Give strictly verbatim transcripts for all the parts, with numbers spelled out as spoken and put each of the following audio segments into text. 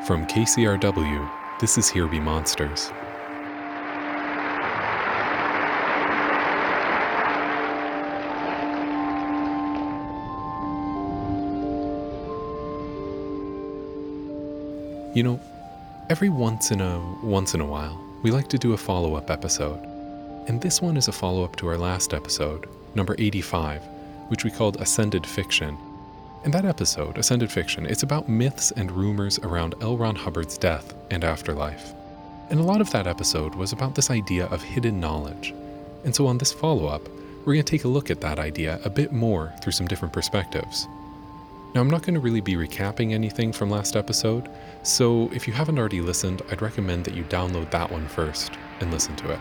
From K C R W, this is Here Be Monsters. You know, every once in a once in a while, we like to do a follow-up episode. And this one is a follow-up to our last episode, number eighty-five, which we called Ascended Fiction. In that episode, Ascended Fiction, it's about myths and rumors around L. Ron Hubbard's death and afterlife. And a lot of that episode was about this idea of hidden knowledge. And so on this follow-up, we're going to take a look at that idea a bit more through some different perspectives. Now, I'm not going to really be recapping anything from last episode, so if you haven't already listened, I'd recommend that you download that one first and listen to it.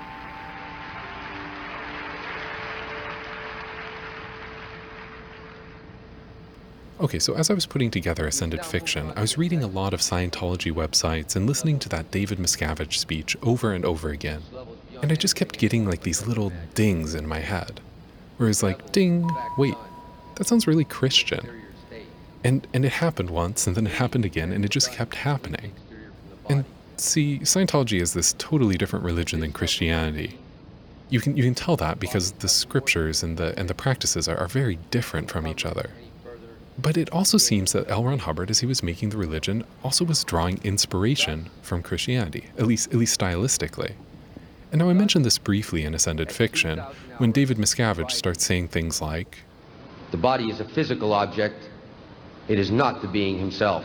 Okay, so as I was putting together Ascended Fiction, I was reading a lot of Scientology websites and listening to that David Miscavige speech over and over again. And I just kept getting like these little dings in my head, where it's like, ding, wait, that sounds really Christian. And and it happened once, and then it happened again, and it just kept happening. And see, Scientology is this totally different religion than Christianity. You can you can tell that because the scriptures and the and the practices are, are very different from each other. But it also seems that L. Ron Hubbard, as he was making the religion, also was drawing inspiration from Christianity, at least at least stylistically. And now I mentioned this briefly in Ascended Fiction, when David Miscavige starts saying things like, "The body is a physical object. It is not the being himself.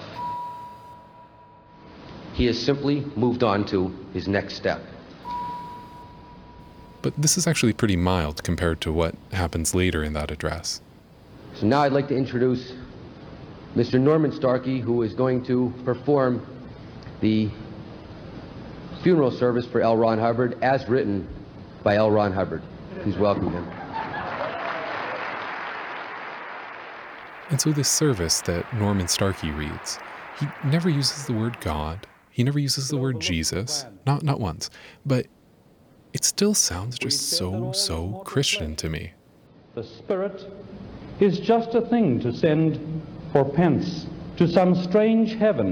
He has simply moved on to his next step." But this is actually pretty mild compared to what happens later in that address. So now I'd like to introduce Mister Norman Starkey, who is going to perform the funeral service for L. Ron Hubbard as written by L. Ron Hubbard. Please welcome him. And so this service that Norman Starkey reads, he never uses the word God, he never uses the word Jesus, not not once, but it still sounds just so, so Christian to me. The Spirit is just a thing to send for pence to some strange heaven.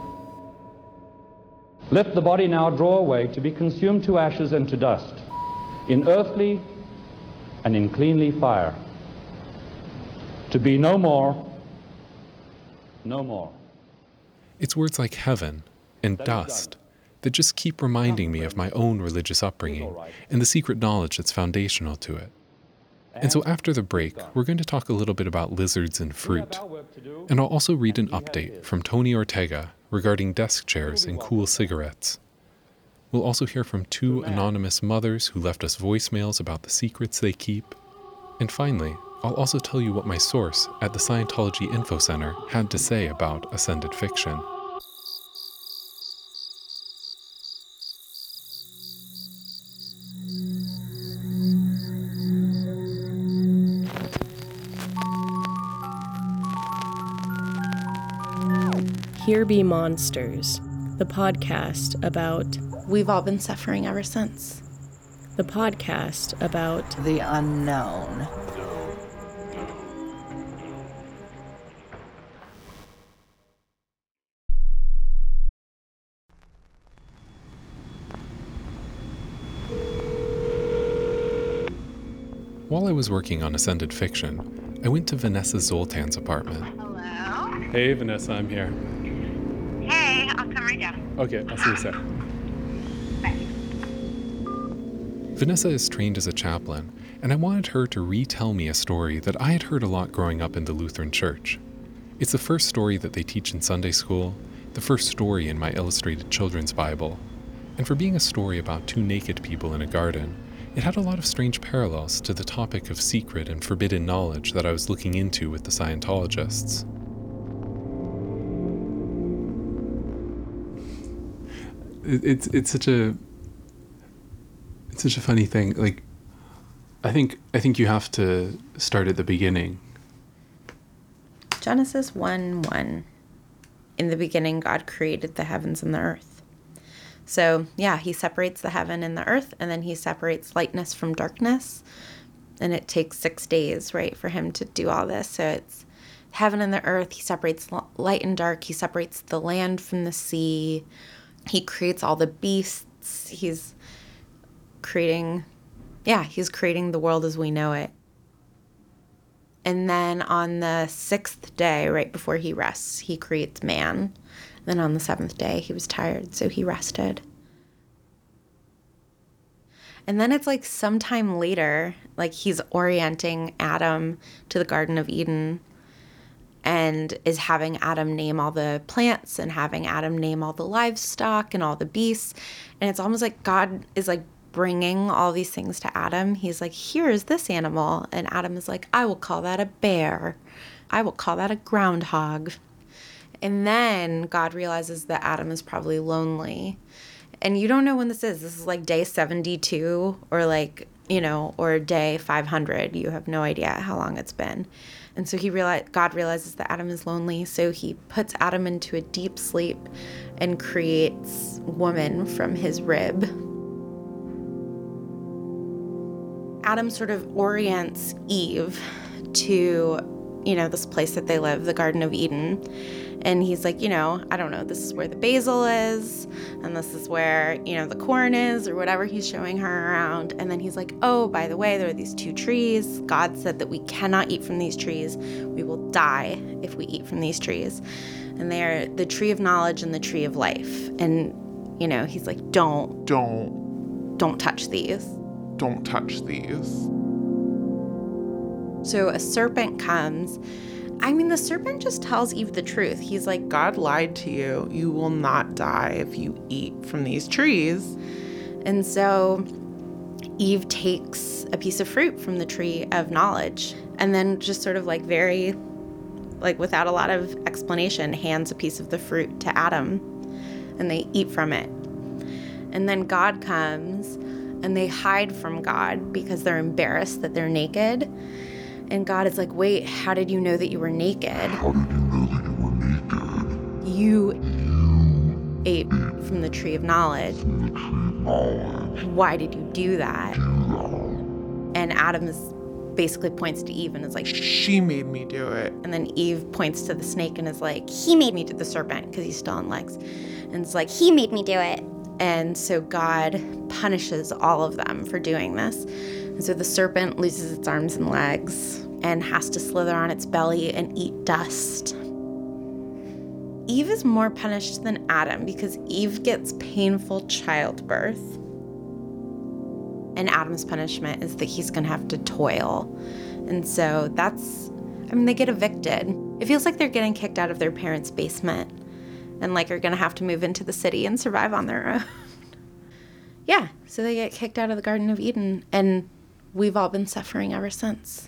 Let the body now draw away to be consumed to ashes and to dust, in earthly and in cleanly fire. To be no more, no more. It's words like heaven and dust that just keep reminding me of my own religious upbringing and the secret knowledge that's foundational to it. And so after the break, we're going to talk a little bit about lizards and fruit. And I'll also read an update from Tony Ortega regarding desk chairs and cool cigarettes. We'll also hear from two anonymous mothers who left us voicemails about the secrets they keep. And finally, I'll also tell you what my source at the Scientology Info Center had to say about Ascended Fiction. Here Be Monsters, the podcast about... We've all been suffering ever since. The podcast about... The unknown. While I was working on Ascended Fiction, I went to Vanessa Zoltan's apartment. Hello? Hey, Vanessa, I'm here. Hey, I'll come right down. Okay, I'll see you soon. Bye. Vanessa is trained as a chaplain, and I wanted her to retell me a story that I had heard a lot growing up in the Lutheran Church. It's the first story that they teach in Sunday school, the first story in my illustrated children's Bible, and for being a story about two naked people in a garden, it had a lot of strange parallels to the topic of secret and forbidden knowledge that I was looking into with the Scientologists. It's it's such a it's such a funny thing. Like, I think I think you have to start at the beginning. Genesis one one. In the beginning, God created the heavens and the earth. So, yeah, he separates the heaven and the earth, and then he separates lightness from darkness. And it takes six days, right, for him to do all this. So it's heaven and the earth. He separates light and dark. He separates the land from the sea. He creates all the beasts. He's creating, yeah, he's creating the world as we know it. And then on the sixth day, right before he rests, he creates man. Then on the seventh day, he was tired, so he rested. And then it's like sometime later, like he's orienting Adam to the Garden of Eden and is having Adam name all the plants and having Adam name all the livestock and all the beasts. And it's almost like God is like bringing all these things to Adam. He's like, here's this animal. And Adam is like, I will call that a bear. I will call that a groundhog. And then God realizes that Adam is probably lonely. And you don't know when this is. This is like day seventy-two or like, you know, or day five hundred. You have no idea how long it's been. And so he realized, God realizes that Adam is lonely. So he puts Adam into a deep sleep and creates woman from his rib. Adam sort of orients Eve to, you know, this place that they live, the Garden of Eden. And he's like, you know, I don't know, this is where the basil is, and this is where, you know, the corn is, or whatever he's showing her around. And then he's like, oh, by the way, there are these two trees. God said that we cannot eat from these trees. We will die if we eat from these trees. And they are the tree of knowledge and the tree of life. And, you know, he's like, don't, Don't, don't touch these. don't touch these. So a serpent comes. I mean, the serpent just tells Eve the truth. He's like, God lied to you. You will not die if you eat from these trees. and so Eve takes a piece of fruit from the tree of knowledge and then just sort of like very, like without a lot of explanation, hands a piece of the fruit to Adam and they eat from it. And then God comes and they hide from God because they're embarrassed that they're naked. And God is like, wait, how did you know that you were naked? How did you know that you were naked? You You ate from the tree of knowledge. from the tree of knowledge. Why did you do that? Do that. And Adam is basically points to Eve and is like, She made me do it. and then Eve points to the snake and is like, he made me to the serpent because he's still on legs. And it's like, he made me do it. And so God punishes all of them for doing this. And so the serpent loses its arms and legs and has to slither on its belly and eat dust. Eve is more punished than Adam because Eve gets painful childbirth. And Adam's punishment is that he's going to have to toil. And so that's, I mean, they get evicted. It feels like they're getting kicked out of their parents' basement and like are going to have to move into the city and survive on their own. Yeah, so they get kicked out of the Garden of Eden, and we've all been suffering ever since.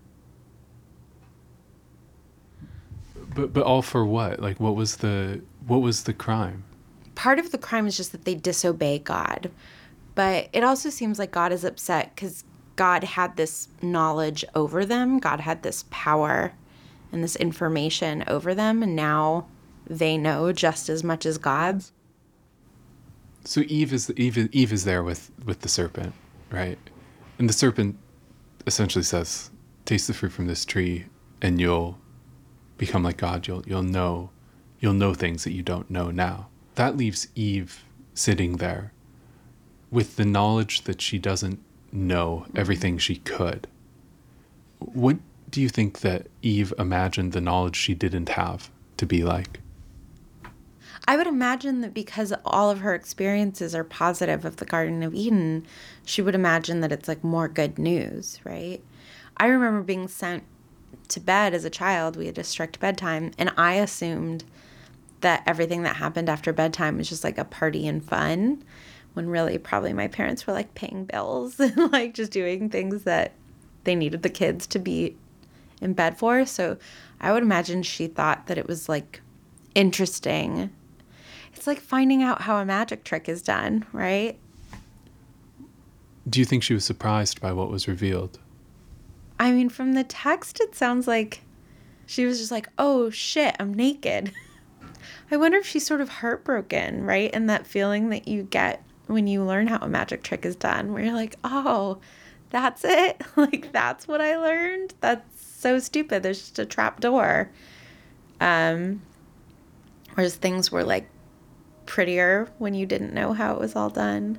But but all for what? Like what was the what was the crime? Part of the crime is just that they disobey God. But it also seems like God is upset because God had this knowledge over them. God had this power and this information over them, and now they know just as much as God. So Eve is Eve Eve is there with with the serpent, right? And the serpent essentially says, "Taste the fruit from this tree, and you'll become like God. You'll you'll know you'll know things that you don't know now." That leaves Eve sitting there with the knowledge that she doesn't know everything she could. What do you think that Eve imagined the knowledge she didn't have to be like? I would imagine that because all of her experiences are positive of the Garden of Eden, she would imagine that it's like more good news, right? I remember being sent to bed as a child. We had a strict bedtime, and I assumed that everything that happened after bedtime was just like a party and fun, when really probably my parents were like paying bills and like just doing things that they needed the kids to be in bed for. So I would imagine she thought that it was like interesting. It's like finding out how a magic trick is done, right? Do you think she was surprised by what was revealed? I mean, from the text, it sounds like she was just like, oh shit, I'm naked. I wonder if she's sort of heartbroken, right? And that feeling that you get when you learn how a magic trick is done, where you're like, oh, that's it? Like, that's what I learned? That's so stupid. There's just a trap door. Um, whereas things were like prettier when you didn't know how it was all done.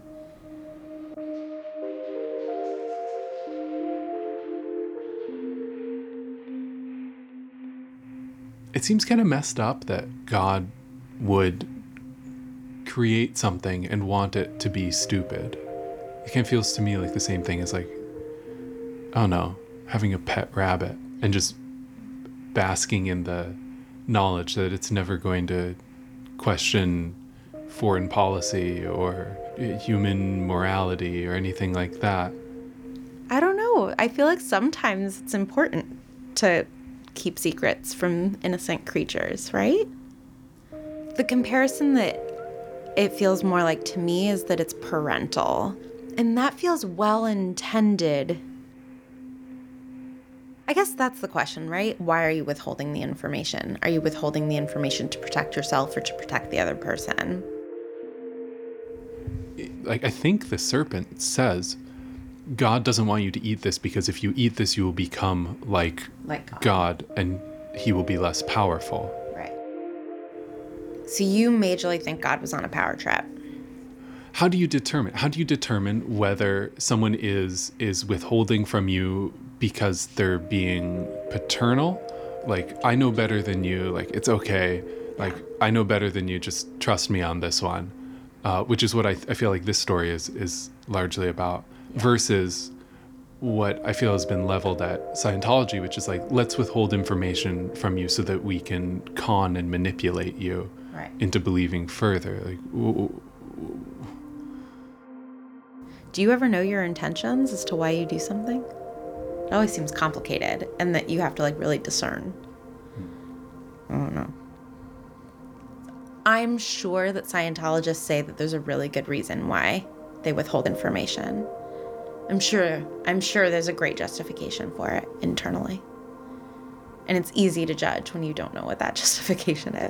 It seems kind of messed up that God would create something and want it to be stupid. It kind of feels to me like the same thing as like, I don't know, having a pet rabbit and just basking in the knowledge that it's never going to question foreign policy or human morality or anything like that. I don't know. I feel like sometimes it's important to keep secrets from innocent creatures, right? The comparison that it feels more like to me is that it's parental. And that feels well intended. I guess that's the question, right? Why are you withholding the information? Are you withholding the information to protect yourself or to protect the other person? Like, I think the serpent says, God doesn't want you to eat this because if you eat this, you will become like, Like God. God and he will be less powerful. Right. So you majorly think God was on a power trip. How do you determine? How do you determine whether someone is is withholding from you because they're being paternal? Like, I know better than you. Like, it's okay. Like, I know better than you. Just trust me on this one. Uh, which is what I, I feel like this story is is largely about. Yeah. Versus what I feel has been leveled at Scientology, which is like, let's withhold information from you so that we can con and manipulate you right. into believing further. Like, w- do you ever know your intentions as to why you do something? It always seems complicated and that you have to like really discern. I don't know. I'm sure that Scientologists say that there's a really good reason why they withhold information. I'm sure, I'm sure there's a great justification for it internally. And it's easy to judge when you don't know what that justification is.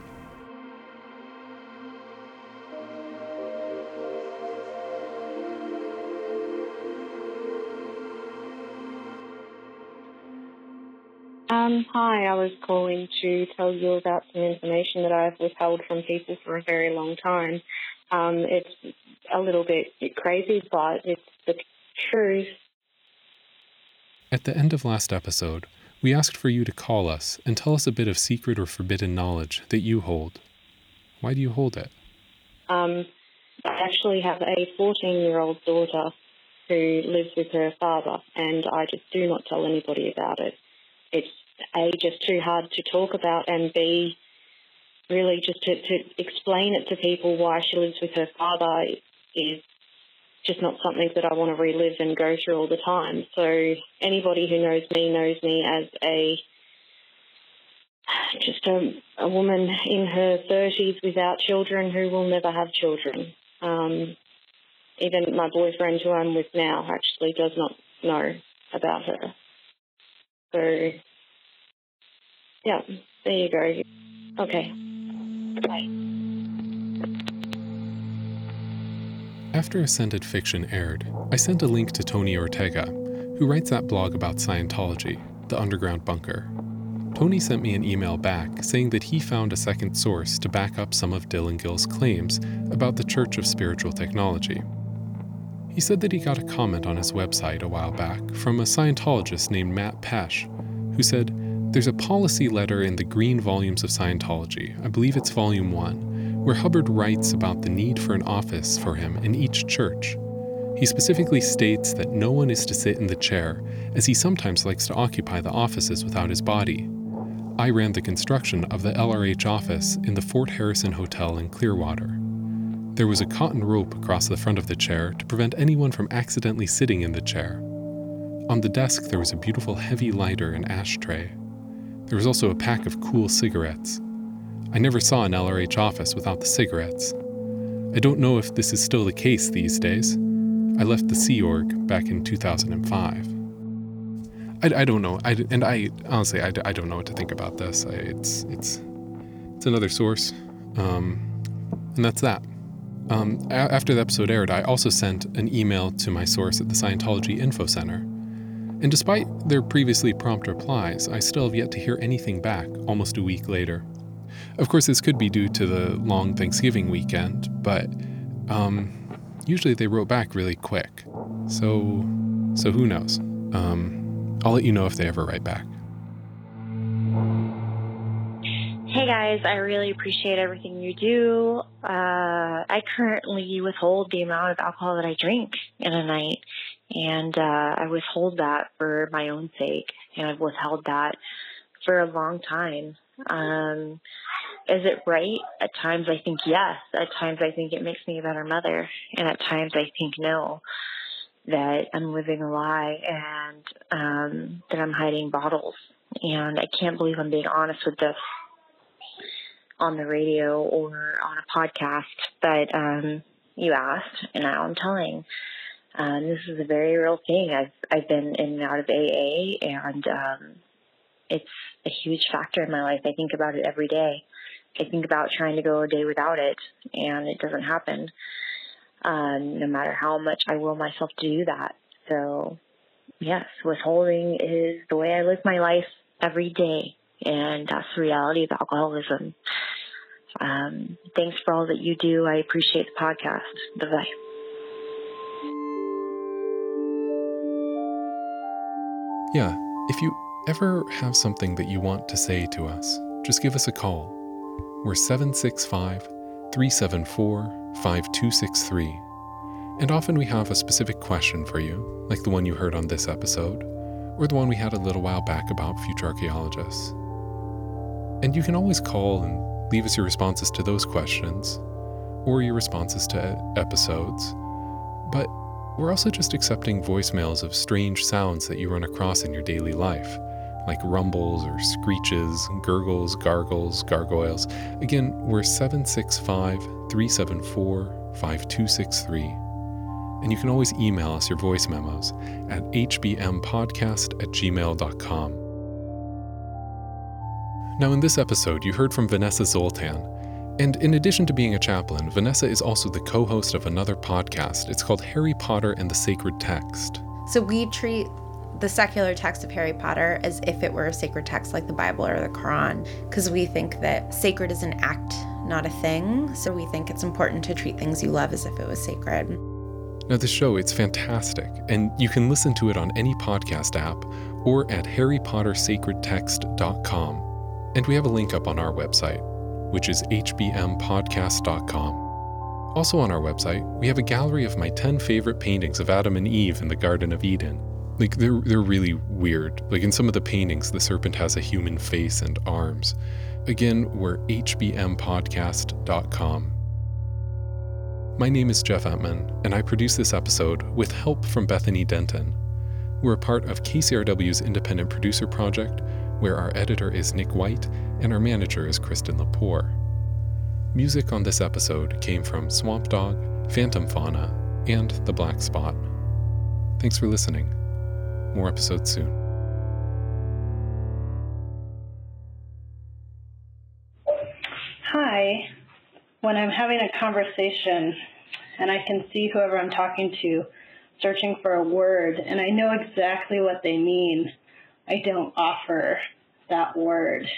Um, hi, I was calling to tell you about some information that I've withheld from people for a very long time. Um, it's a little bit crazy, but it's the truth. At the end of last episode, we asked for you to call us and tell us a bit of secret or forbidden knowledge that you hold. Why do you hold it? Um, I actually have a fourteen-year-old daughter who lives with her father, and I just do not tell anybody about it. It's A, just too hard to talk about, and B, really just to, to explain it to people why she lives with her father is just not something that I want to relive and go through all the time. So anybody who knows me knows me as a just a, a woman in her thirties without children who will never have children. Um, even my boyfriend, who I'm with now, actually does not know about her. So, yeah, there you go. Okay. Bye. After Ascended Fiction aired, I sent a link to Tony Ortega, who writes that blog about Scientology, The Underground Bunker. Tony sent me an email back saying that he found a second source to back up some of Dylan Gill's claims about the Church of Spiritual Technology. He said that he got a comment on his website a while back from a Scientologist named Matt Pesch, who said, "There's a policy letter in the green volumes of Scientology, I believe it's volume one, where Hubbard writes about the need for an office for him in each church. He specifically states that no one is to sit in the chair, as he sometimes likes to occupy the offices without his body. I ran the construction of the L R H office in the Fort Harrison Hotel in Clearwater. There was a cotton rope across the front of the chair to prevent anyone from accidentally sitting in the chair. On the desk there was a beautiful heavy lighter and ashtray. There was also a pack of cool cigarettes. I never saw an L R H office without the cigarettes. I don't know if this is still the case these days. I left the Sea Org back in two thousand five. I, I don't know, I, and I honestly, I, I don't know what to think about this. I, it's it's it's another source, um, and that's that. Um, a- after the episode aired, I also sent an email to my source at the Scientology Info Center. And despite their previously prompt replies, I still have yet to hear anything back almost a week later. Of course, this could be due to the long Thanksgiving weekend, but um, usually they wrote back really quick. So, so who knows? Um, I'll let you know if they ever write back. Hey guys, I really appreciate everything you do. Uh, I currently withhold the amount of alcohol that I drink in a night, and uh, I withhold that for my own sake, and I've withheld that for a long time. Um, is it right? At times I think yes. At times I think it makes me a better mother, and at times I think no, that I'm living a lie and um, that I'm hiding bottles. And I can't believe I'm being honest with this on the radio or on a podcast, but um, you asked, and now I'm telling. Um, this is a very real thing. I've I've been in and out of A A, and um, it's a huge factor in my life. I think about it every day. I think about trying to go a day without it, and it doesn't happen, um, no matter how much I will myself to do that. So, yes, withholding is the way I live my life every day, and that's the reality of alcoholism. Um, thanks for all that you do. I appreciate the podcast. Bye-bye. Yeah, if you ever have something that you want to say to us, just give us a call. We're seven six five, three seven four, five two six three. And often we have a specific question for you, like the one you heard on this episode, or the one we had a little while back about future archaeologists. And you can always call and leave us your responses to those questions, or your responses to episodes. But we're also just accepting voicemails of strange sounds that you run across in your daily life, like rumbles or screeches, gurgles, gargles, gargoyles. Again, we're seven six five, three seven four, five two six three. And you can always email us your voice memos at h b m podcast at gmail dot com. Now, in this episode, you heard from Vanessa Zoltan. And in addition to being a chaplain, Vanessa is also the co-host of another podcast. It's called Harry Potter and the Sacred Text. So we treat the secular text of Harry Potter as if it were a sacred text like the Bible or the Quran, because we think that sacred is an act, not a thing. So we think it's important to treat things you love as if it was sacred. Now, this show, it's fantastic, and you can listen to it on any podcast app or at harry potter sacred text dot com. And we have a link up on our website, which is h b m podcast dot com. Also on our website, we have a gallery of my ten favorite paintings of Adam and Eve in the Garden of Eden. Like, they're they're really weird. Like, in some of the paintings, the serpent has a human face and arms. Again, we're h b m podcast dot com. My name is Jeff Entman, and I produce this episode with help from Bethany Denton. We're a part of K C R W's Independent Producer Project, where our editor is Nick White and our manager is Kristen Lepore. Music on this episode came from Swamp Dog, Phantom Fauna, and The Black Spot. Thanks for listening. More episodes soon. Hi. When I'm having a conversation and I can see whoever I'm talking to searching for a word and I know exactly what they mean, I don't offer that word.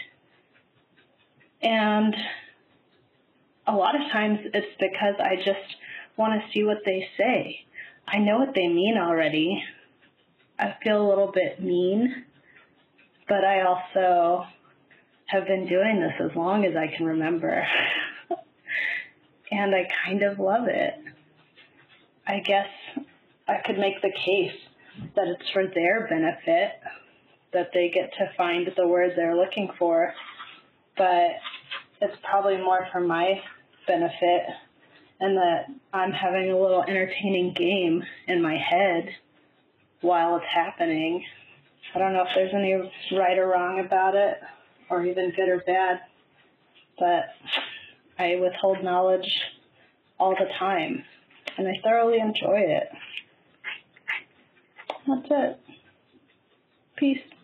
And a lot of times it's because I just want to see what they say. I know what they mean already. I feel a little bit mean, but I also have been doing this as long as I can remember. And I kind of love it. I guess I could make the case that it's for their benefit, that they get to find the word they're looking for, but it's probably more for my benefit, and that I'm having a little entertaining game in my head while it's happening. I don't know if there's any right or wrong about it, or even good or bad, but I withhold knowledge all the time, and I thoroughly enjoy it. That's it. Peace.